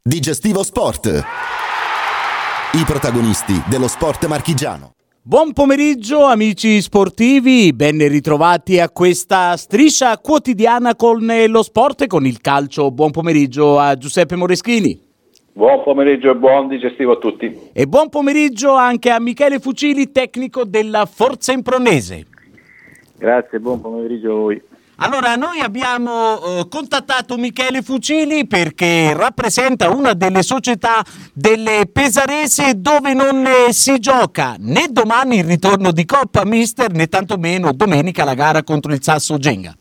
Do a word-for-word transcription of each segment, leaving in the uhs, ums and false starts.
Digestivo Sport. I protagonisti dello sport marchigiano. Buon pomeriggio amici sportivi, ben ritrovati a questa striscia quotidiana con lo sport e con il calcio. Buon pomeriggio a Giuseppe Moreschini. Buon pomeriggio e buon digestivo a tutti. E buon pomeriggio anche a Michele Fucili, tecnico della Forza Impronese. Grazie, buon pomeriggio a voi. Allora, noi abbiamo eh, contattato Michele Fucili perché rappresenta una delle società delle Pesarese dove non eh, si gioca né domani il ritorno di Coppa Mister né tantomeno domenica la gara contro il Sasso Genga.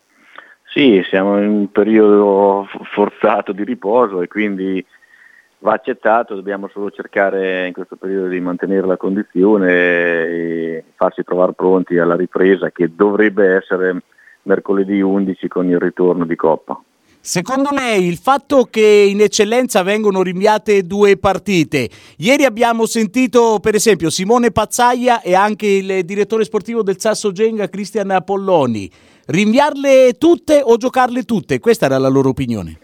Sì, siamo in un periodo forzato di riposo e quindi va accettato, dobbiamo solo cercare in questo periodo di mantenere la condizione e farci trovare pronti alla ripresa che dovrebbe essere mercoledì undici con il ritorno di Coppa. Secondo lei il fatto che in eccellenza vengono rinviate due partite, ieri abbiamo sentito per esempio Simone Pazzaia e anche il direttore sportivo del Sasso Genga Cristian Apolloni, rinviarle tutte o giocarle tutte? Questa era la loro opinione.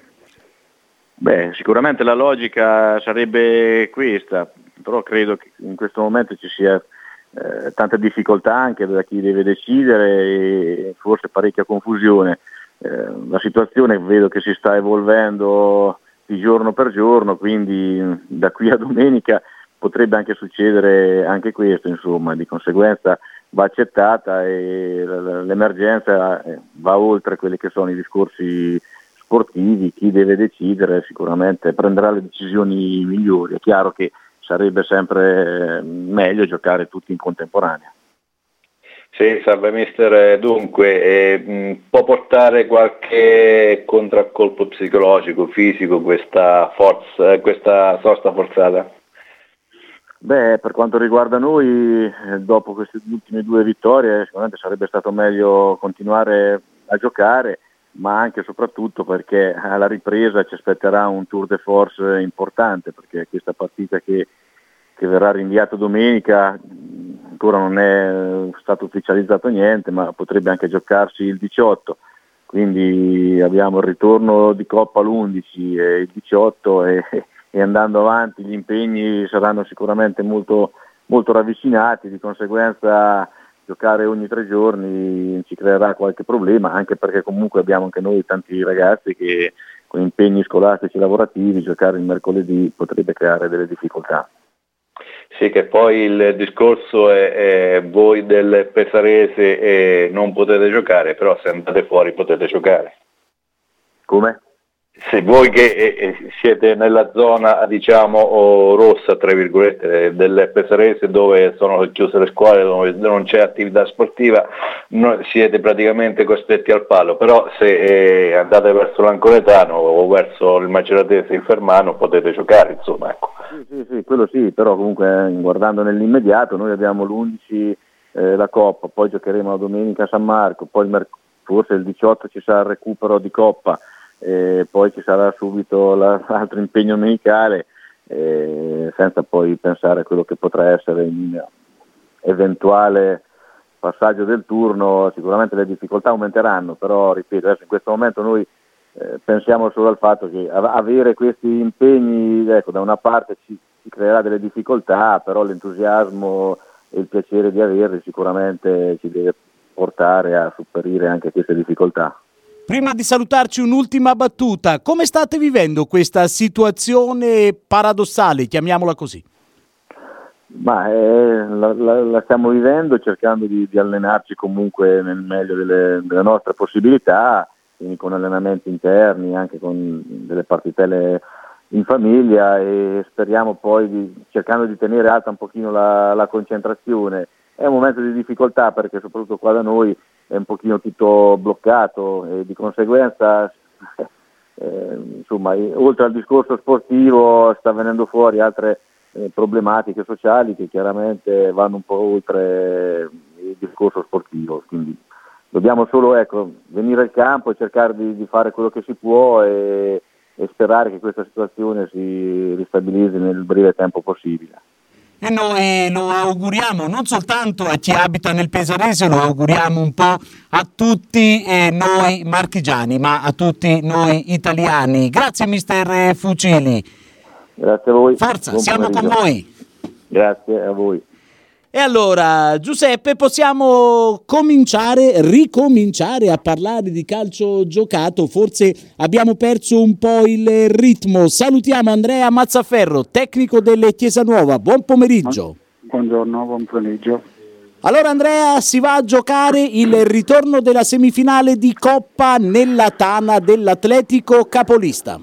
Beh, sicuramente la logica sarebbe questa, però credo che in questo momento ci sia Eh, tanta difficoltà anche da chi deve decidere e forse parecchia confusione. Eh, la situazione vedo che si sta evolvendo di giorno per giorno, quindi da qui a domenica potrebbe anche succedere anche questo, insomma, di conseguenza va accettata e l'emergenza va oltre quelli che sono i discorsi sportivi. Chi deve decidere sicuramente prenderà le decisioni migliori. È chiaro che sarebbe sempre meglio giocare tutti in contemporanea. Sì, salve mister, dunque eh, mh, può portare qualche contraccolpo psicologico, fisico questa forza, eh, questa sosta forzata? Beh, per quanto riguarda noi, eh, dopo queste ultime due vittorie sicuramente sarebbe stato meglio continuare a giocare, ma anche e soprattutto perché alla ripresa ci aspetterà un tour de force importante, perché questa partita che, che verrà rinviata domenica ancora non è stato ufficializzato niente, ma potrebbe anche giocarsi il diciotto, quindi abbiamo il ritorno di Coppa l'undici e il diciotto e, e andando avanti gli impegni saranno sicuramente molto, molto ravvicinati, di conseguenza giocare ogni tre giorni ci creerà qualche problema, anche perché comunque abbiamo anche noi tanti ragazzi che con impegni scolastici e lavorativi giocare il mercoledì potrebbe creare delle difficoltà. Sì, che poi il discorso è, è voi del Pesarese e non potete giocare, però se andate fuori potete giocare. Come? Se voi che eh, siete nella zona diciamo o rossa tra virgolette del Pesarese dove sono chiuse le scuole, dove non c'è attività sportiva, no, siete praticamente costretti al palo, però se eh, andate verso l'Ancoletano o verso il Maceratese, il Fermano potete giocare, insomma, ecco. Sì, sì, sì, quello sì, però comunque guardando nell'immediato noi abbiamo l'undici eh, la Coppa, poi giocheremo la domenica a San Marco, poi il merc- forse il diciotto ci sarà il recupero di Coppa, e poi ci sarà subito la, l'altro impegno domenicale, eh, senza poi pensare a quello che potrà essere un eventuale passaggio del turno. Sicuramente le difficoltà aumenteranno, però ripeto, adesso in questo momento noi eh, pensiamo solo al fatto che avere questi impegni, ecco, da una parte ci, ci creerà delle difficoltà, però l'entusiasmo e il piacere di averli sicuramente ci deve portare a superare anche queste difficoltà. Prima di salutarci un'ultima battuta, come state vivendo questa situazione paradossale, chiamiamola così? Ma eh, la, la, la stiamo vivendo cercando di, di allenarci comunque nel meglio delle, delle nostre possibilità, quindi con allenamenti interni, anche con delle partitelle in famiglia e speriamo poi di, cercando di tenere alta un pochino la, la concentrazione. È un momento di difficoltà perché soprattutto qua da noi è un pochino tutto bloccato e di conseguenza eh, insomma, oltre al discorso sportivo sta venendo fuori altre eh, problematiche sociali che chiaramente vanno un po' oltre il discorso sportivo, quindi dobbiamo solo ecco, venire al campo e cercare di, di fare quello che si può e, e sperare che questa situazione si ristabilizzi nel breve tempo possibile. E noi lo auguriamo non soltanto a chi abita nel Pesarese, lo auguriamo un po' a tutti eh, noi marchigiani, ma a tutti noi italiani. Grazie mister Fucili. Grazie a voi. Forza, Buon siamo pomeriggio. con voi. Grazie a voi. E allora, Giuseppe, possiamo cominciare, ricominciare a parlare di calcio giocato. Forse abbiamo perso un po' il ritmo. Salutiamo Andrea Mazzaferro, tecnico delle Chiesa Nuova. Buon pomeriggio. Buongiorno, buon pomeriggio. Allora Andrea, si va a giocare il ritorno della semifinale di Coppa nella tana dell'Atletico capolista.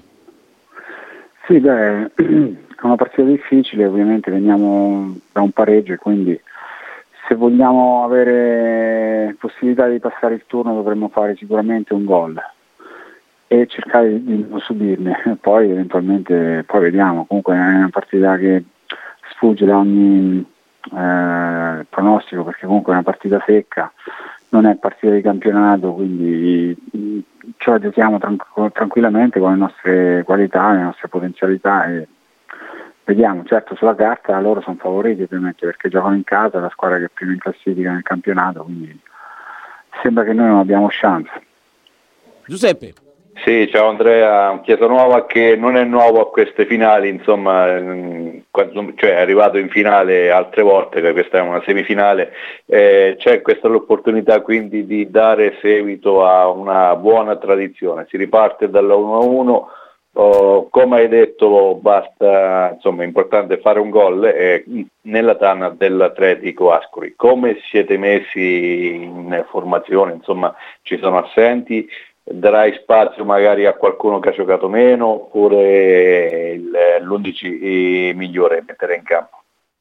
Sì, beh, è una partita difficile, ovviamente veniamo da un pareggio e quindi se vogliamo avere possibilità di passare il turno dovremmo fare sicuramente un gol e cercare di non subirne, poi eventualmente poi vediamo, comunque è una partita che sfugge da ogni eh, pronostico perché comunque è una partita secca, non è partita di campionato, quindi ce la giochiamo tranqu- tranquillamente con le nostre qualità, le nostre potenzialità e vediamo. Certo, sulla carta loro sono favoriti ovviamente perché giocano in casa, è la squadra che è prima in classifica nel campionato, quindi sembra che noi non abbiamo chance. Giuseppe. Sì, ciao Andrea, Chiesa Nuova che non è nuovo a queste finali, insomma, cioè è arrivato in finale altre volte, che questa è una semifinale, eh, c'è questa l'opportunità quindi di dare seguito a una buona tradizione, si riparte dalla uno a uno, oh, come hai detto basta, insomma è importante fare un gol eh, nella tana dell'Atletico Ascoli. Come siete messi in formazione, insomma ci sono assenti? Darai spazio magari a qualcuno che ha giocato meno oppure il, l'undici migliore mettere in campo?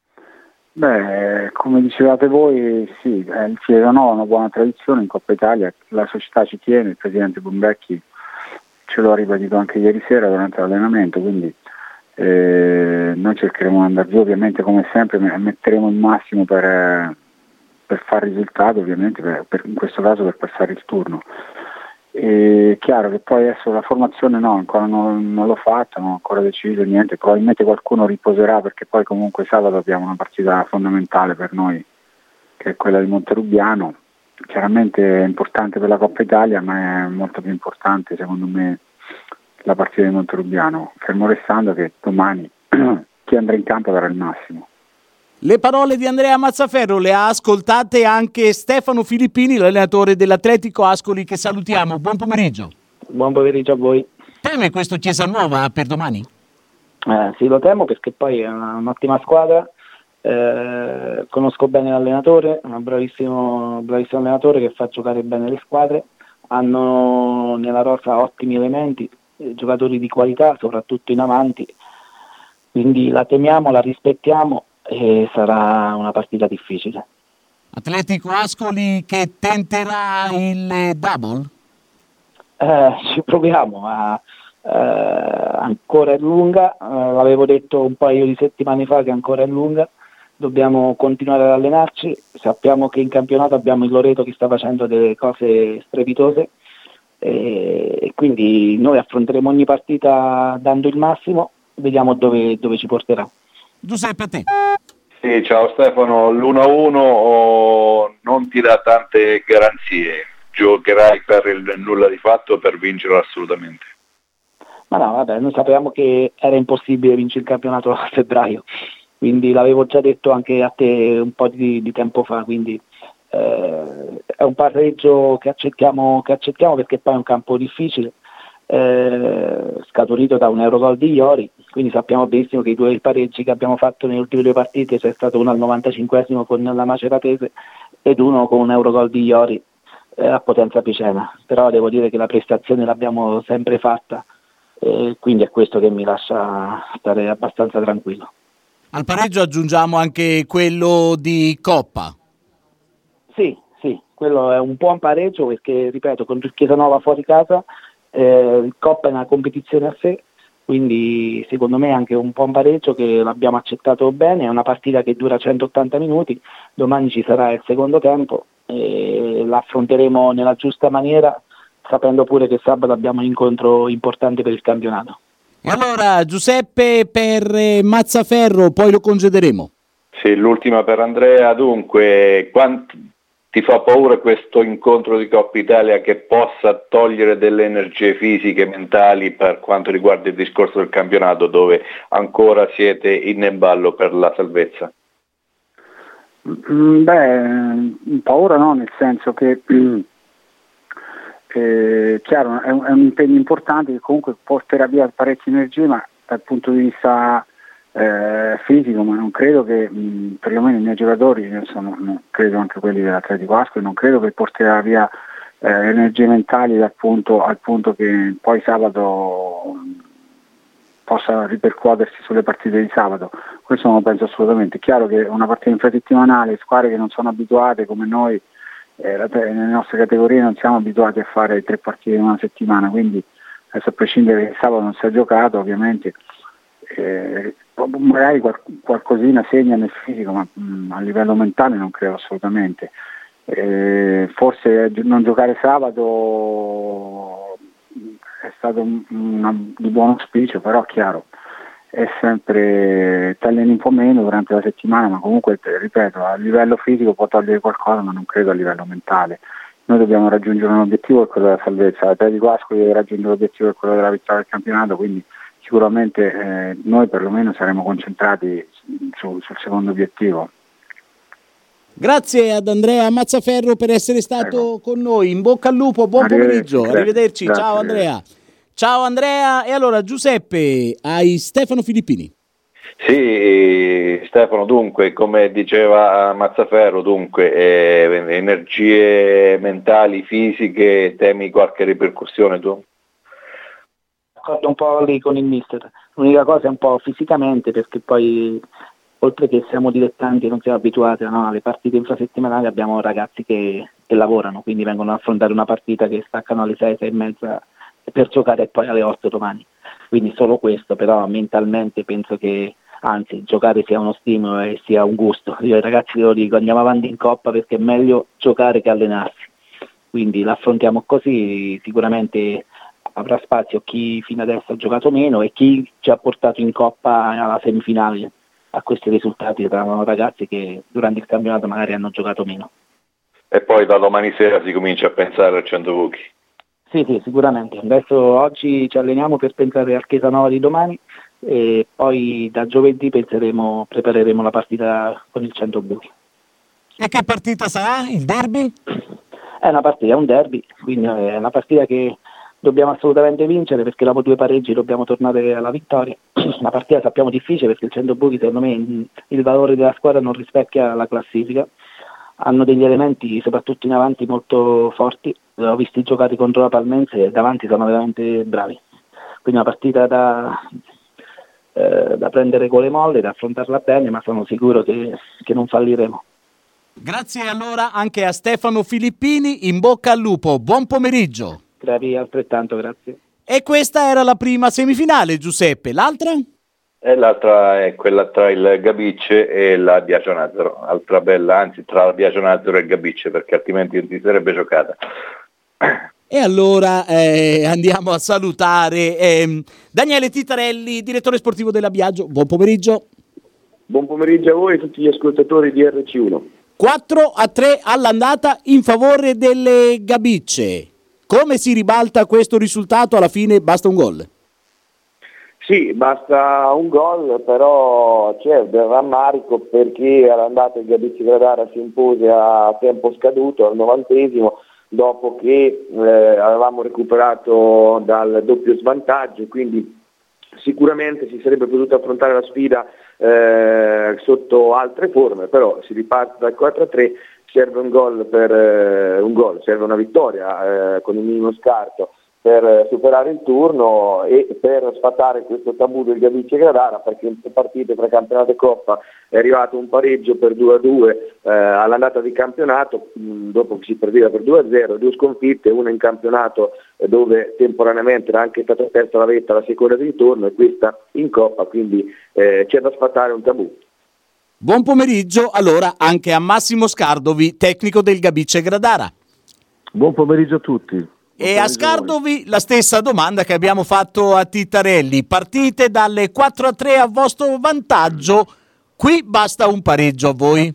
Beh, come dicevate voi, sì, il Chiesa Nuova ha una buona tradizione in Coppa Italia, la società ci tiene, il presidente Bombecchi ce l'ho ribadito anche ieri sera durante l'allenamento, quindi eh, noi cercheremo di andare giù, ovviamente come sempre metteremo il massimo per, per fare risultato, ovviamente per, per, in questo caso per passare il turno. È chiaro che poi adesso la formazione no, ancora non, non l'ho fatta, non ho ancora deciso niente, probabilmente qualcuno riposerà perché poi comunque sabato abbiamo una partita fondamentale per noi che è quella di Monterubiano, chiaramente è importante per la Coppa Italia ma è molto più importante secondo me la partita di Monterubiano, fermo restando che domani chi andrà in campo darà il massimo. Le parole di Andrea Mazzaferro le ha ascoltate anche Stefano Filippini, l'allenatore dell'Atletico Ascoli, che salutiamo. Buon pomeriggio. Buon pomeriggio a voi. Teme questo Chiesa Nuova per domani? Eh, sì, lo temo perché poi è una, un'ottima squadra, eh, conosco bene l'allenatore, è un bravissimo, bravissimo allenatore che fa giocare bene le squadre, hanno nella rosa ottimi elementi, eh, giocatori di qualità, soprattutto in avanti, quindi la temiamo, la rispettiamo e sarà una partita difficile. Atletico Ascoli che tenterà il double? Eh, ci proviamo, ma eh, ancora è lunga, eh, l'avevo detto un paio di settimane fa che ancora è lunga, dobbiamo continuare ad allenarci, sappiamo che in campionato abbiamo il Loreto che sta facendo delle cose strepitose e, e quindi noi affronteremo ogni partita dando il massimo, vediamo dove, dove ci porterà. Giuseppe, a te. Sì, ciao Stefano, l'uno a uno oh, non ti dà tante garanzie, giocherai per il nulla di fatto per vincere assolutamente. Ma no, vabbè, noi sapevamo che era impossibile vincere il campionato a febbraio, quindi l'avevo già detto anche a te un po' di, di tempo fa, quindi eh, è un pareggio che accettiamo, che accettiamo perché poi è un campo difficile, eh, scaturito da un Eurogol di Iori, quindi sappiamo benissimo che i due pareggi che abbiamo fatto nelle ultime due partite, c'è stato uno al novantacinquesimo con la Maceratese ed uno con un Eurogol di Iori eh, a Potenza Picena, però devo dire che la prestazione l'abbiamo sempre fatta e quindi è questo che mi lascia stare abbastanza tranquillo. Al pareggio aggiungiamo anche quello di Coppa. Sì, sì, quello è un buon pareggio perché, ripeto, contro il Chiesa Nuova fuori casa, eh, il Coppa è una competizione a sé, quindi secondo me è anche un buon pareggio che l'abbiamo accettato bene, è una partita che dura centottanta minuti, domani ci sarà il secondo tempo e la affronteremo nella giusta maniera, sapendo pure che sabato abbiamo un incontro importante per il campionato. E allora Giuseppe per Mazzaferro, poi lo concederemo. Sì, l'ultima per Andrea. Dunque, quanto ti fa paura questo incontro di Coppa Italia che possa togliere delle energie fisiche e mentali per quanto riguarda il discorso del campionato, dove ancora siete in ballo per la salvezza? Beh, paura no, nel senso che eh, chiaro, è un, è un impegno importante che comunque porterà via parecchie energie, ma dal punto di vista eh, fisico, ma non credo che, mh, perlomeno i miei giocatori, io sono, no, credo anche quelli dell'Atletico Ascoli, non credo che porterà via eh, energie mentali dal punto, al punto che poi sabato possa ripercuotersi sulle partite di sabato. Questo non lo penso assolutamente. È chiaro che una partita infrasettimanale, squadre che non sono abituate come noi, eh, nelle nostre categorie non siamo abituati a fare tre partite in una settimana, quindi adesso a prescindere che il sabato non si è giocato, ovviamente eh, magari qual- qualcosina segna nel fisico, ma mh, a livello mentale non credo assolutamente. Eh, forse non giocare sabato è stato un, una, di buon auspicio, però chiaro, è sempre tagliano un po' meno durante la settimana, ma comunque ripeto, a livello fisico può togliere qualcosa, ma non credo a livello mentale. Noi dobbiamo raggiungere un obiettivo, che è quello della salvezza. L'Atletico Ascoli deve raggiungere l'obiettivo, che è quello della vittoria del campionato, quindi sicuramente eh, noi perlomeno saremo concentrati su, sul secondo obiettivo. Grazie ad Andrea Mazzaferro per essere stato Prego. con noi. In bocca al lupo, buon Arrivederci, pomeriggio, arrivederci. Grazie, Ciao Andrea. Ciao Andrea. E allora Giuseppe, hai Stefano Filippini. Sì, Stefano, dunque, come diceva Mazzaferro, dunque, eh, energie mentali, fisiche, temi qualche ripercussione tu? D'accordo un po' lì con il mister. L'unica cosa è un po' fisicamente, perché poi oltre che siamo dilettanti e non siamo abituati, no, alle partite infrasettimanali, abbiamo ragazzi che, che lavorano, quindi vengono a affrontare una partita che staccano alle sei, sei e mezza per giocare poi alle otto domani. Quindi solo questo, però mentalmente penso che, anzi, giocare sia uno stimolo e sia un gusto. Io ai ragazzi lo dico, andiamo avanti in Coppa perché è meglio giocare che allenarsi. Quindi l'affrontiamo così, sicuramente avrà spazio chi fino adesso ha giocato meno e chi ci ha portato in Coppa alla semifinale a questi risultati. Erano ragazzi che durante il campionato magari hanno giocato meno. E poi da domani sera si comincia a pensare al cento buchi. Sì, sì, sicuramente. Adesso oggi ci alleniamo per pensare al Chesanova di domani e poi da giovedì penseremo, prepareremo la partita con il cento buchi. E che partita sarà? Il derby? È una partita, è un derby, quindi è una partita che dobbiamo assolutamente vincere, perché dopo due pareggi dobbiamo tornare alla vittoria. Una partita sappiamo difficile perché il cento buchi, secondo me, il valore della squadra non rispecchia la classifica. Hanno degli elementi soprattutto in avanti molto forti, ho visti giocati contro la Palmense e davanti sono veramente bravi, quindi una partita da, eh, da prendere con le molle, da affrontarla bene, ma sono sicuro che, che non falliremo. Grazie allora anche a Stefano Filippini, in bocca al lupo, buon pomeriggio. Grazie, altrettanto, grazie. E questa era la prima semifinale, Giuseppe, l'altra? E l'altra è quella tra il Gabicce e la Biagio Nazaro, altra bella, anzi tra la Biagio Nazaro e il Gabicce, perché altrimenti non si sarebbe giocata. E allora eh, andiamo a salutare eh, Daniele Titarelli, direttore sportivo della Biagio. Buon pomeriggio. Buon pomeriggio a voi e a tutti gli ascoltatori di R C uno. quattro a tre all'andata in favore delle Gabicce. Come si ribalta questo risultato? Alla fine basta un gol. Sì, basta un gol, però c'è del rammarico perché all'andata il Gabicce Gradara si impose a tempo scaduto al novantesimo, dopo che eh, avevamo recuperato dal doppio svantaggio, quindi sicuramente si sarebbe potuto affrontare la sfida eh, sotto altre forme, però si riparte dal quattro a tre, serve un gol per eh, un gol, serve una vittoria eh, con il minimo scarto per superare il turno e per sfatare questo tabù del Gabicce Gradara, perché in tre partite tra campionato e Coppa è arrivato un pareggio per due a due eh, all'andata di campionato, mh, dopo che si perdeva per due a zero, due sconfitte, una in campionato eh, dove temporaneamente era anche stata persa la vetta la seconda di ritorno e questa in Coppa, quindi eh, c'è da sfatare un tabù. Buon pomeriggio allora anche a Massimo Scardovi, tecnico del Gabicce Gradara. Buon pomeriggio a tutti. E a Scardovi la stessa domanda che abbiamo fatto a Titarelli. Partite dalle quattro a tre a vostro vantaggio, Qui basta un pareggio a voi?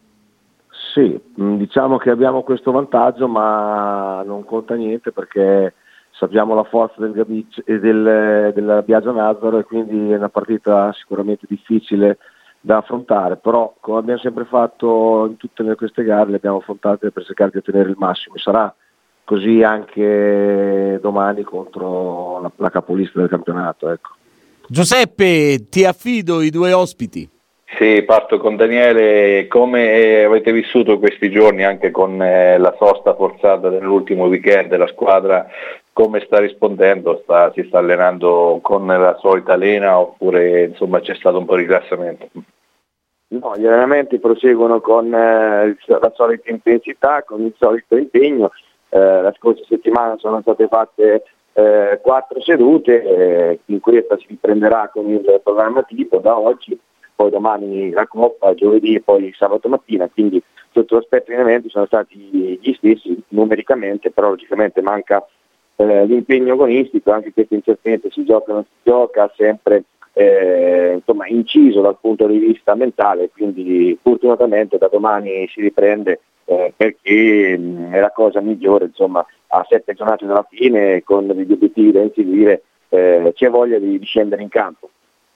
Sì, diciamo che abbiamo questo vantaggio, ma non conta niente perché sappiamo la forza del Gabic e del, della Biagio Nazaro, e quindi è una partita sicuramente difficile da affrontare, però come abbiamo sempre fatto in tutte queste gare le abbiamo affrontate per cercare di ottenere il massimo. Sarà così anche domani contro la, la capolista del campionato, ecco. Giuseppe, ti affido i due ospiti. Sì, parto con Daniele. Come avete vissuto questi giorni anche con eh, la sosta forzata dell'ultimo weekend? La squadra come sta rispondendo? Sta, si sta allenando con la solita lena oppure insomma c'è stato un po' di rilassamento? No, gli allenamenti proseguono con eh, la solita intensità, con il solito impegno. Eh, la scorsa settimana sono state fatte eh, quattro sedute, eh, in questa si riprenderà con il programma tipo da oggi, poi domani la Coppa, giovedì e poi sabato mattina, quindi sotto l'aspetto di allenamenti sono stati gli stessi numericamente, però logicamente manca eh, l'impegno agonistico, anche queste incertezze si gioca o non si gioca, sempre eh, insomma inciso dal punto di vista mentale, quindi fortunatamente da domani si riprende eh, perché mh, è la cosa migliore, insomma a sette giornate dalla fine con degli obiettivi da inseguire eh, c'è voglia di, di scendere in campo.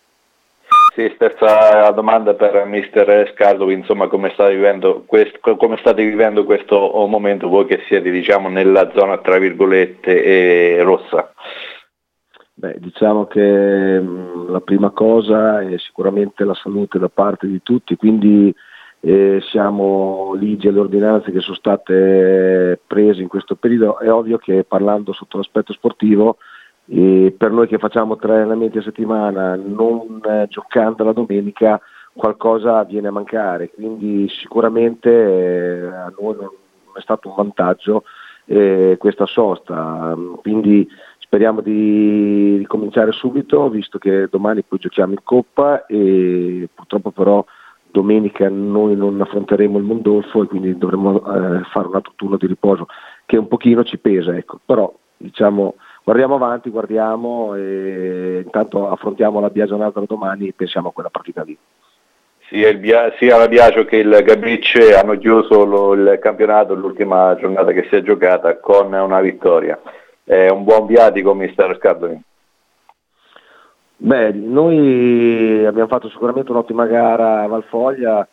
Sì, stessa domanda per mister Scardovi, insomma come state vivendo questo, come state vivendo questo momento voi che siete diciamo nella zona tra virgolette e rossa? Beh, diciamo che mh, la prima cosa è sicuramente la salute da parte di tutti, quindi eh, siamo ligi alle ordinanze che sono state prese in questo periodo. È ovvio che parlando sotto l'aspetto sportivo, e per noi che facciamo tre allenamenti a settimana non eh, giocando la domenica qualcosa viene a mancare, quindi sicuramente eh, a noi non è stato un vantaggio eh, questa sosta, quindi speriamo di ricominciare subito visto che domani poi giochiamo in Coppa e purtroppo però domenica noi non affronteremo il Mondolfo e quindi dovremo eh, fare un altro turno di riposo che un pochino ci pesa, ecco. Però diciamo guardiamo avanti, guardiamo e intanto affrontiamo la Biagio Nazaro domani e pensiamo a quella partita lì. Sia, il Bia- sia la Biagio che il Gabic hanno chiuso lo, il campionato, l'ultima giornata che si è giocata con una vittoria. È un buon viatico, mister Scardovi? Beh, noi abbiamo fatto sicuramente un'ottima gara a Valfoglia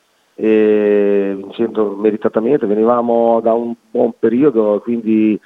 e vincendo meritatamente, venivamo da un buon periodo, quindi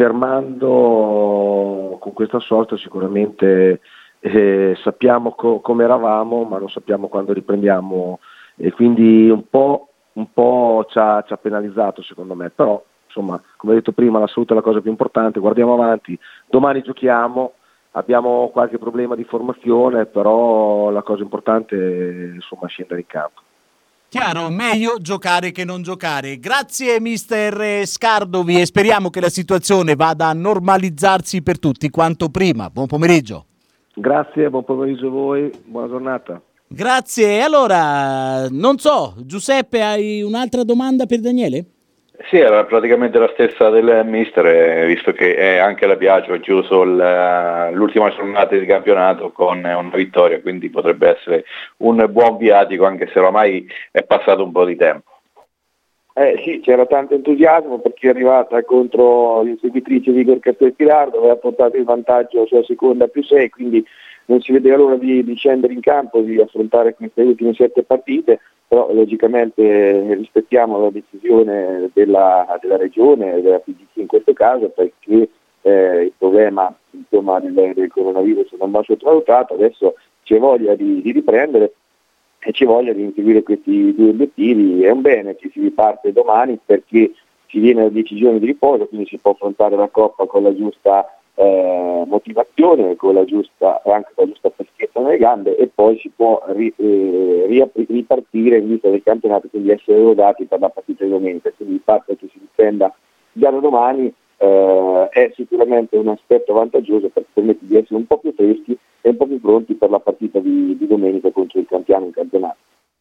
fermando con questa sorta sicuramente eh, sappiamo co- come eravamo ma non sappiamo quando riprendiamo e quindi un po', un po' ci ha, ci ha penalizzato secondo me, però insomma come ho detto prima la salute è la cosa più importante, guardiamo avanti, domani giochiamo, abbiamo qualche problema di formazione però la cosa importante è insomma scendere in campo. Chiaro, meglio giocare che non giocare. Grazie mister Scardovi e speriamo che la situazione vada a normalizzarsi per tutti quanto prima. Buon pomeriggio. Grazie, buon pomeriggio a voi, buona giornata. Grazie. E allora, non so, Giuseppe, hai un'altra domanda per Daniele? Sì, era praticamente la stessa del mister, eh, visto che eh, anche la Biagio ha chiuso il, l'ultima giornata di campionato con una vittoria, quindi potrebbe essere un buon viatico, anche se ormai è passato un po' di tempo. Eh sì, c'era tanto entusiasmo perché è arrivata contro l'inseguitrice di Igor Castelfidardo, aveva portato il vantaggio sulla seconda più sei, quindi non si vedeva l'ora di, di scendere in campo, di affrontare queste ultime sette partite, però logicamente rispettiamo la decisione della, della regione, della P G C in questo caso, perché eh, il problema insomma, del, del coronavirus non va sottovalutato, adesso c'è voglia di, di riprendere e c'è voglia di inseguire questi due obiettivi. È un bene che si riparte domani perché si viene a decisione di riposo, quindi si può affrontare la Coppa con la giusta eh, motivazione, con la giusta, anche con la giusta freschezza nelle gambe e poi si può ri, eh, riapri, ripartire in vista del campionato, quindi essere rodati per la partita di domenica. Quindi il fatto che si riprenda già da domani eh, è sicuramente un aspetto vantaggioso perché permette di essere un po' più freschi e un po' più pronti per la partita di, di domenica contro il Cantiano in campionato.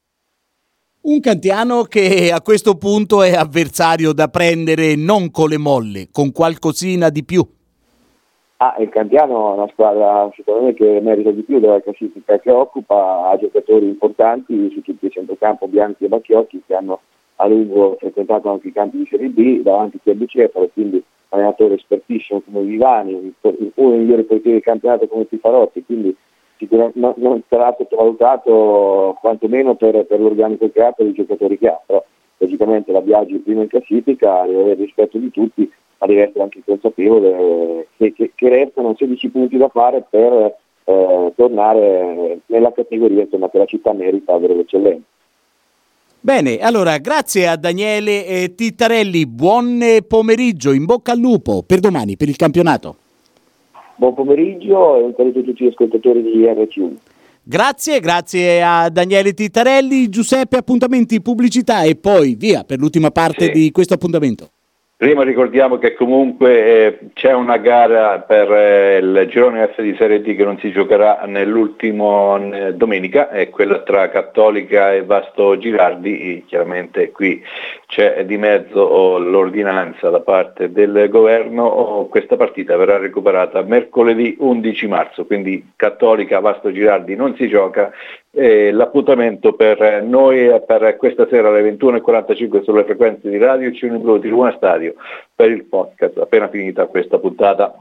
Un Cantiano che a questo punto è avversario da prendere non con le molle, con qualcosina di più. Ah, il Cantiano è una squadra secondo me che merita di più della classifica che occupa, ha giocatori importanti su tutti i centrocampo, Bianchi e Bacchiocchi, che hanno a lungo frequentato anche i campi di Serie B, davanti a Bicefalo, quindi allenatore espertissimo come Vivani, uno dei migliori portieri del campionato come Tifarotti, quindi sicuramente non, non sarà sottovalutato quantomeno per, per l'organico che ha, per i giocatori che ha, però logicamente la Biagi prima in classifica, deve avere rispetto di tutti, ma deve essere anche consapevole che, che, che restano sedici punti da fare per eh, tornare nella categoria, insomma, che la città merita avere l'eccellenza. Bene, allora grazie a Daniele eh, Tittarelli, buon pomeriggio, in bocca al lupo per domani, per il campionato. Buon pomeriggio e un saluto a tutti gli ascoltatori di R C U. Grazie, grazie a Daniele Tittarelli. Giuseppe, appuntamenti, pubblicità e poi via per l'ultima parte sì. di questo appuntamento. Prima ricordiamo che comunque eh, c'è una gara per eh, il girone F di Serie D che non si giocherà nell'ultimo eh, domenica, è quella tra Cattolica e Vasto Girardi. Chiaramente qui c'è di mezzo oh, l'ordinanza da parte del governo, oh, questa partita verrà recuperata mercoledì undici marzo, quindi Cattolica Vasto Girardi non si gioca. Eh, l'appuntamento per noi è per questa sera alle ventuno e quarantacinque sulle frequenze di Radio C uno di Luna Stadio per il podcast appena finita questa puntata.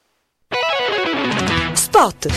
Spot.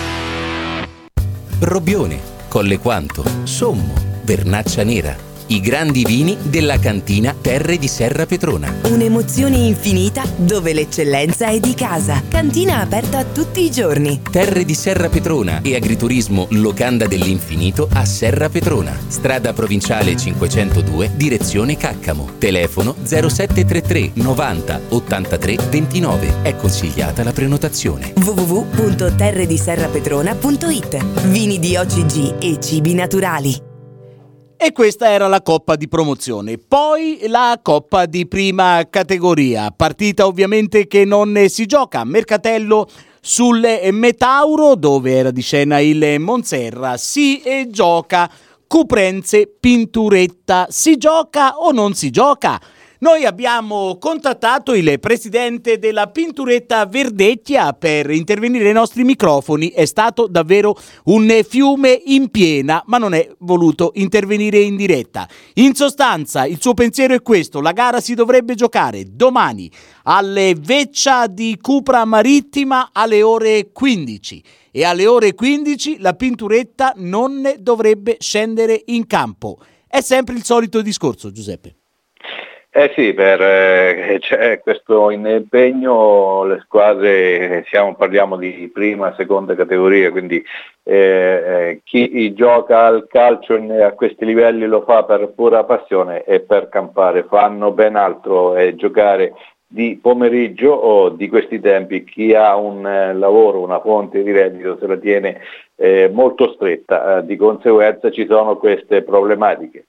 Robbione, Colle Quanto, Sommo, Vernaccia Nera. I grandi vini della cantina Terre di Serra Petrona. Un'emozione infinita dove l'eccellenza è di casa. Cantina aperta tutti i giorni. Terre di Serra Petrona e agriturismo Locanda dell'Infinito a Serra Petrona. Strada provinciale cinquecentodue, direzione Caccamo. Telefono zero sette tre tre novanta ottantatré ventinove. È consigliata la prenotazione. w w w punto terre di serra petrona punto i t. Vini di O C G e cibi naturali. E questa era la Coppa di Promozione. Poi la Coppa di Prima Categoria, partita ovviamente che non si gioca a Mercatello sul Metauro, dove era di scena il Monserra. Si gioca Cuprenze Pinturetta. Si gioca o non si gioca? Noi abbiamo contattato il presidente della Pinturetta Verdecchia per intervenire ai nostri microfoni. È stato davvero un fiume in piena, ma non è voluto intervenire in diretta. In sostanza, il suo pensiero è questo: la gara si dovrebbe giocare domani alle Veccia di Cupra Marittima alle ore quindici. E alle ore quindici la Pinturetta non dovrebbe scendere in campo. È sempre il solito discorso, Giuseppe. Eh sì, per, eh, c'è questo impegno, le squadre, siamo, parliamo di prima, seconda categoria, quindi eh, eh, chi gioca al calcio in, a questi livelli lo fa per pura passione e per campare, fanno ben altro e giocare di pomeriggio o di questi tempi. Chi ha un eh, lavoro, una fonte di reddito se la tiene eh, molto stretta, eh, di conseguenza ci sono queste problematiche.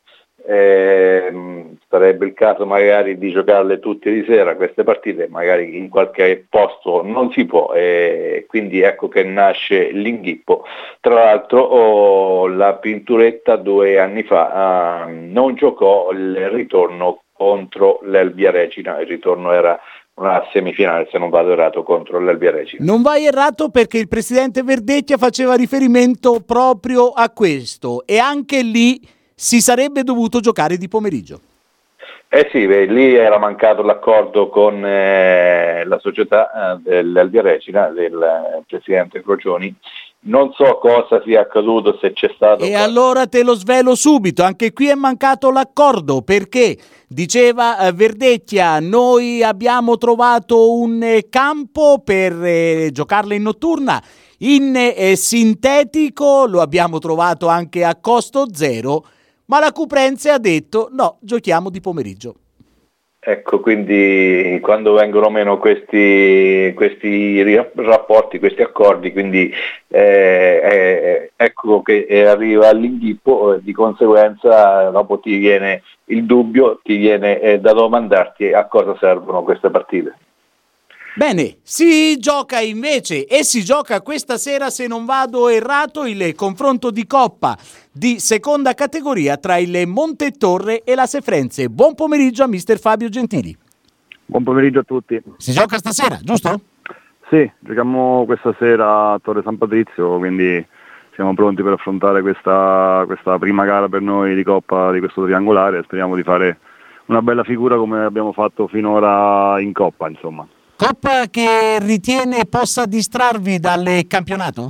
Eh, sarebbe il caso magari di giocarle tutte di sera queste partite, magari in qualche posto non si può, e quindi ecco che nasce l'inghippo. Tra l'altro oh, la Pinturetta due anni fa eh, non giocò il ritorno contro l'Elbia Regina, il ritorno era una semifinale, se non vado errato, contro l'Elbia Regina. Non vai errato, perché il presidente Verdecchia faceva riferimento proprio a questo, e anche lì si sarebbe dovuto giocare di pomeriggio. Eh sì, beh, lì era mancato l'accordo con eh, la società eh, dell'Elbia Regina, del eh, presidente Crocioni. Non so cosa sia accaduto, se c'è stato... E qualche... allora te lo svelo subito, anche qui è mancato l'accordo, perché diceva eh, Verdecchia: noi abbiamo trovato un eh, campo per eh, giocarla in notturna, in eh, sintetico, lo abbiamo trovato anche a costo zero, ma la Cuprense ha detto no, giochiamo di pomeriggio. Ecco, quindi quando vengono meno questi, questi rapporti, questi accordi, quindi eh, eh, ecco che arriva all'inghippo, di conseguenza dopo ti viene il dubbio, ti viene eh, da domandarti a cosa servono queste partite. Bene, si gioca invece, e si gioca questa sera, se non vado errato, il confronto di Coppa di seconda categoria tra il Montetorre e la Sefrenze. Buon pomeriggio a mister Fabio Gentili. Buon pomeriggio a tutti. Si gioca stasera, giusto? Sì, giochiamo questa sera a Torre San Patrizio, quindi siamo pronti per affrontare questa, questa prima gara per noi di Coppa di questo triangolare e speriamo di fare una bella figura come abbiamo fatto finora in Coppa, insomma. Coppa che ritiene possa distrarvi dal campionato?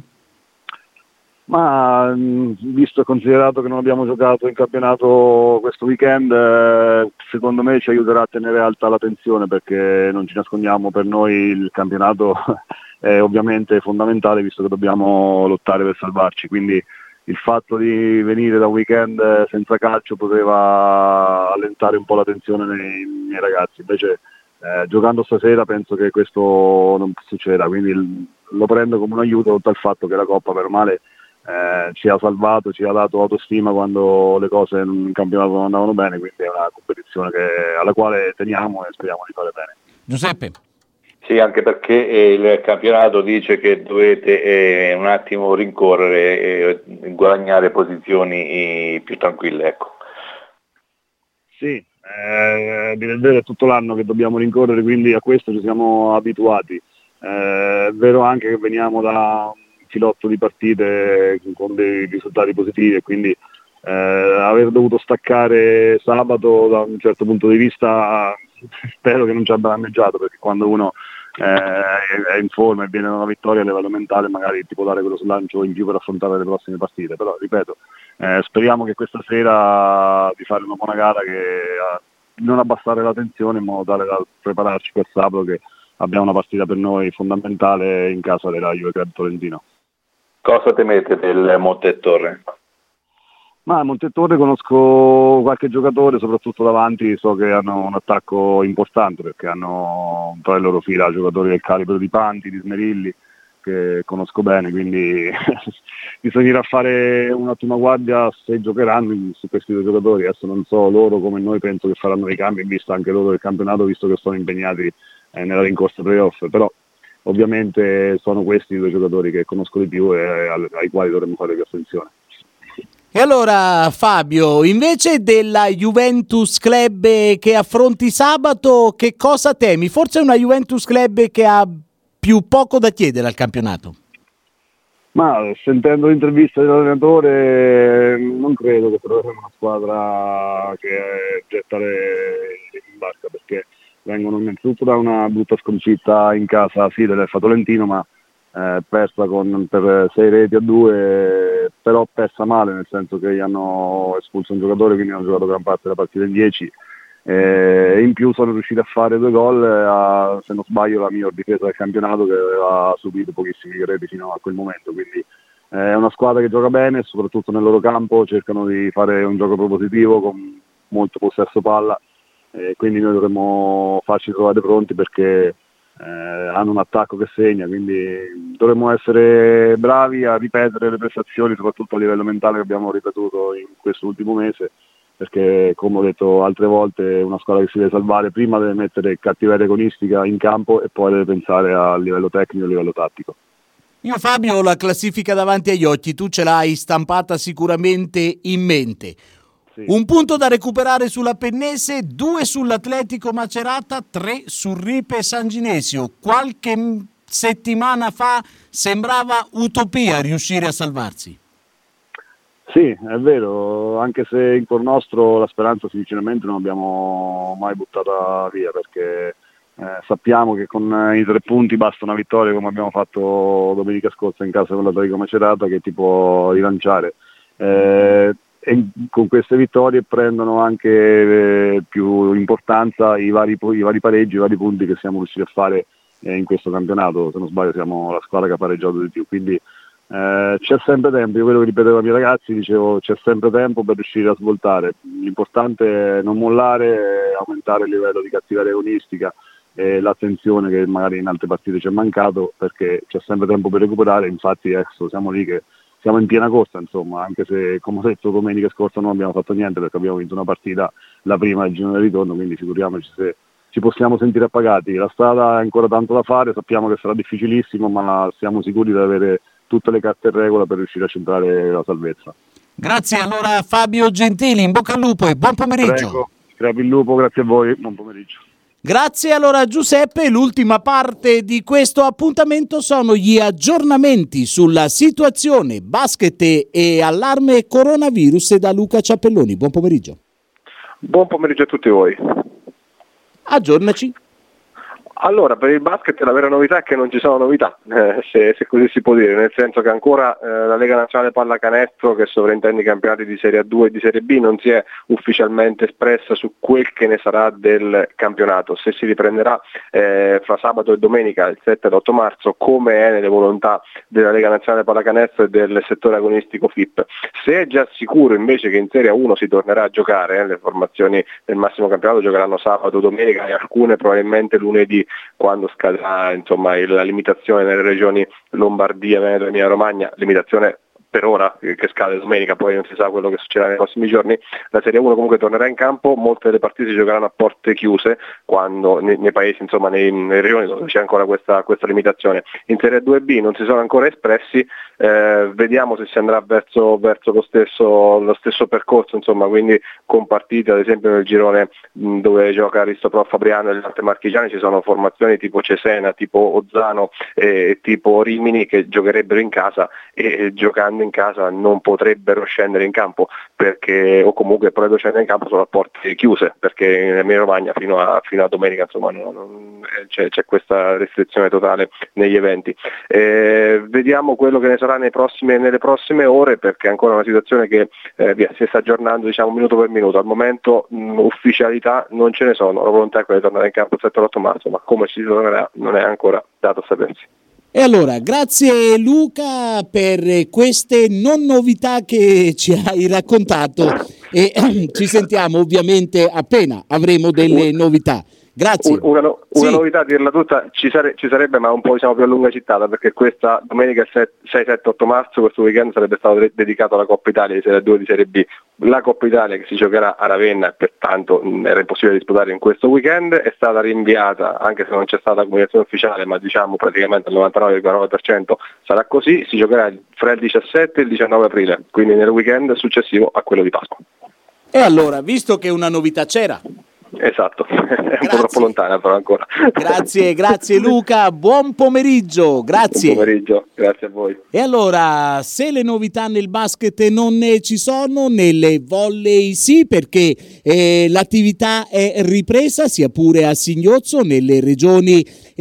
Ma visto e considerato che non abbiamo giocato in campionato questo weekend, eh, secondo me ci aiuterà a tenere alta la tensione, perché non ci nascondiamo, per noi il campionato è ovviamente fondamentale visto che dobbiamo lottare per salvarci, quindi il fatto di venire da un weekend senza calcio poteva allentare un po' la tensione nei miei ragazzi, invece eh, giocando stasera penso che questo non succederà, quindi il, lo prendo come un aiuto, oltre al fatto che la Coppa per male Eh, ci ha salvato, ci ha dato autostima quando le cose in campionato non andavano bene, quindi è una competizione che, alla quale teniamo e speriamo di fare bene. Giuseppe? Sì, anche perché eh, il campionato dice che dovete eh, un attimo rincorrere e eh, guadagnare posizioni eh, più tranquille, ecco. Sì, eh, dire il vero è tutto l'anno che dobbiamo rincorrere, quindi a questo ci siamo abituati. Eh, è vero anche che veniamo da filotto di partite con dei risultati positivi e quindi eh, aver dovuto staccare sabato da un certo punto di vista spero che non ci abbia danneggiato, perché quando uno eh, è in forma e viene da una vittoria a livello mentale magari ti può dare quello slancio in più per affrontare le prossime partite, però ripeto eh, speriamo che questa sera di fare una buona gara, che eh, non abbassare la tensione in modo tale da prepararci per sabato, che abbiamo una partita per noi fondamentale in casa della Juve Club Tolentino. Cosa temete del Montetorre? Ma a Montetorre conosco qualche giocatore, soprattutto davanti, so che hanno un attacco importante perché hanno tra le loro fila giocatori del calibro di Panti, di Smerilli, che conosco bene, quindi bisognerà fare un'ottima guardia se giocheranno su questi due giocatori. Adesso non so loro come noi, penso che faranno dei cambi, visto anche loro del campionato, visto che sono impegnati eh, nella rincorsa playoff, però ovviamente sono questi i due giocatori che conosco di più e ai quali dovremmo fare più attenzione. E allora Fabio, invece della Juventus Club che affronti sabato, che cosa temi? Forse è una Juventus Club che ha più poco da chiedere al campionato? Ma sentendo l'intervista dell'allenatore non credo che troveremo una squadra che getta le in barca, perché vengono innanzitutto da una brutta sconfitta in casa, sì, dell'Effa Tolentino, ma eh, persa con, per sei reti a due, però persa male, nel senso che gli hanno espulso un giocatore, quindi hanno giocato gran parte della partita in dieci, e in più sono riusciti a fare due gol, a, se non sbaglio la miglior difesa del campionato, che aveva subito pochissimi reti fino a quel momento, quindi eh, è una squadra che gioca bene, soprattutto nel loro campo cercano di fare un gioco propositivo con molto possesso palla, e quindi noi dovremmo farci trovare pronti, perché eh, hanno un attacco che segna, quindi dovremmo essere bravi a ripetere le prestazioni, soprattutto a livello mentale, che abbiamo ripetuto in questo ultimo mese, perché come ho detto altre volte è una squadra che si deve salvare, prima deve mettere cattiveria agonistica in campo e poi deve pensare a livello tecnico e a livello tattico. Io Fabio ho la classifica davanti agli occhi, tu ce l'hai stampata sicuramente in mente. Un punto da recuperare sulla Pennese, due sull'Atletico Macerata, tre sul Ripe San Ginesio. Qualche settimana fa sembrava utopia riuscire a salvarsi. Sì, è vero, anche se in cuor nostro la speranza sinceramente non abbiamo mai buttata via, perché eh, sappiamo che con i tre punti basta una vittoria, come abbiamo fatto domenica scorsa in casa con l'Atletico Macerata, che ti può rilanciare. Eh, E con queste vittorie prendono anche eh, più importanza i vari, i vari pareggi, i vari punti che siamo riusciti a fare eh, in questo campionato. Se non sbaglio siamo la squadra che ha pareggiato di più, quindi eh, c'è sempre tempo. Io quello che ripetevo ai miei ragazzi, dicevo c'è sempre tempo per riuscire a svoltare, l'importante è non mollare, aumentare il livello di cattiveria agonistica e l'attenzione che magari in altre partite ci è mancato, perché c'è sempre tempo per recuperare. Infatti ecco, siamo lì che siamo in piena corsa, insomma, anche se come ho detto domenica scorsa non abbiamo fatto niente, perché abbiamo vinto una partita, la prima del giro del ritorno, quindi figuriamoci se ci possiamo sentire appagati. La strada è ancora tanto da fare, sappiamo che sarà difficilissimo, ma siamo sicuri di avere tutte le carte in regola per riuscire a centrare la salvezza. Grazie allora Fabio Gentili, in bocca al lupo e buon pomeriggio. Prego, crepi il lupo, grazie a voi, buon pomeriggio. Grazie allora Giuseppe, l'ultima parte di questo appuntamento sono gli aggiornamenti sulla situazione basket e allarme coronavirus da Luca Ciappelloni. Buon pomeriggio. Buon pomeriggio a tutti voi. Aggiornaci. Allora, per il basket la vera novità è che non ci sono novità, eh, se, se così si può dire, nel senso che ancora eh, la Lega Nazionale Pallacanestro, che sovrintende i campionati di Serie A due e di Serie B, non si è ufficialmente espressa su quel che ne sarà del campionato, se si riprenderà eh, fra sabato e domenica il sette ed otto marzo, come è nelle volontà della Lega Nazionale Pallacanestro e del settore agonistico F I P. Se è già sicuro invece che in Serie A uno si tornerà a giocare, eh, le formazioni del massimo campionato giocheranno sabato, domenica e alcune probabilmente lunedì, quando scadrà insomma il, la limitazione nelle regioni Lombardia, Veneto e Emilia Romagna, limitazione per ora che scade domenica, poi non si sa quello che succederà nei prossimi giorni. La Serie uno comunque tornerà in campo, molte delle partite si giocheranno a porte chiuse quando nei, nei paesi, insomma nei, nelle regioni dove c'è ancora questa, questa limitazione. In Serie due B non si sono ancora espressi, eh, vediamo se si andrà verso, verso lo, stesso, lo stesso percorso, insomma, quindi con partite ad esempio nel girone mh, dove gioca Aristoprof Fabriano e le altre marchigiane ci sono formazioni tipo Cesena, tipo Ozzano e eh, tipo Rimini che giocherebbero in casa e eh, giocando in casa non potrebbero scendere in campo perché o comunque potrebbero scendere in campo solo a porte chiuse, perché in Emilia Romagna fino a, fino a domenica insomma non, non, c'è, c'è questa restrizione totale negli eventi. Eh, vediamo quello che ne sarà nei prossime, nelle prossime ore, perché è ancora una situazione che eh, via, si sta aggiornando diciamo minuto per minuto. Al momento mh, ufficialità non ce ne sono, la volontà è quella di tornare in campo il sette e l'otto marzo, ma come ci tornerà non è ancora dato a sapersi. E allora, grazie Luca per queste non novità che ci hai raccontato e ci sentiamo ovviamente appena avremo delle novità. Grazie. Una, no, una sì. novità, a dirla tutta, ci, sare, ci sarebbe, ma un po' diciamo più a lunga cittata, perché questa domenica sei, sette, otto marzo, questo weekend sarebbe stato de- dedicato alla Coppa Italia di Serie due di Serie B. La Coppa Italia che si giocherà a Ravenna e pertanto mh, era impossibile disputare in questo weekend, è stata rinviata, anche se non c'è stata comunicazione ufficiale, ma diciamo praticamente al novantanove virgola nove per cento sarà così, si giocherà fra il diciassette e il diciannove aprile, quindi nel weekend successivo a quello di Pasqua. E allora, visto che una novità c'era, esatto, è un grazie. Po' troppo lontana però ancora. Grazie, grazie Luca, buon pomeriggio, grazie. Buon pomeriggio, grazie a voi. E allora, se le novità nel basket non ne ci sono, nelle volley sì, perché eh, l'attività è ripresa, sia pure a Signozzo, nelle regioni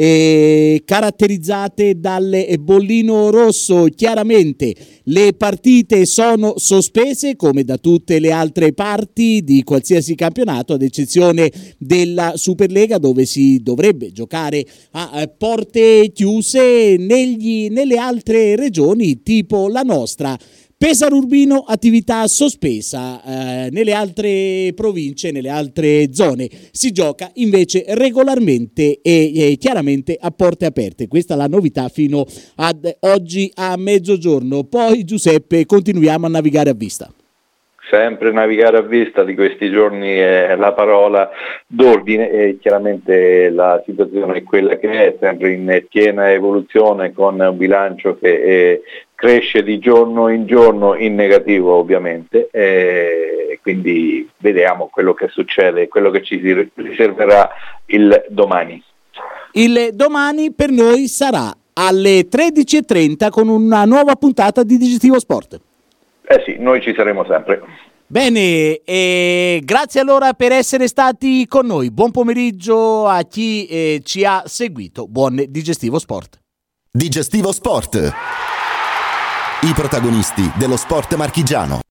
eh, caratterizzate dal bollino rosso. Chiaramente le partite sono sospese, come da tutte le altre parti di qualsiasi campionato, ad eccezione della Superlega, dove si dovrebbe giocare a porte chiuse. Negli, nelle altre regioni tipo la nostra, Pesaro Urbino attività sospesa, eh, nelle altre province, nelle altre zone si gioca invece regolarmente e, e chiaramente a porte aperte. Questa è la novità fino ad oggi a mezzogiorno. Poi Giuseppe continuiamo a navigare a vista. Sempre navigare a vista, di questi giorni è la parola d'ordine e chiaramente la situazione è quella che è, sempre in piena evoluzione, con un bilancio che è, cresce di giorno in giorno in negativo ovviamente, e quindi vediamo quello che succede, quello che ci riserverà il domani. Il domani per noi sarà alle tredici e trenta con una nuova puntata di Digestivo Sport. Eh sì, noi ci saremo sempre. Bene, e grazie allora per essere stati con noi. Buon pomeriggio a chi eh, ci ha seguito. Buon Digestivo Sport. Digestivo Sport. I protagonisti dello sport marchigiano.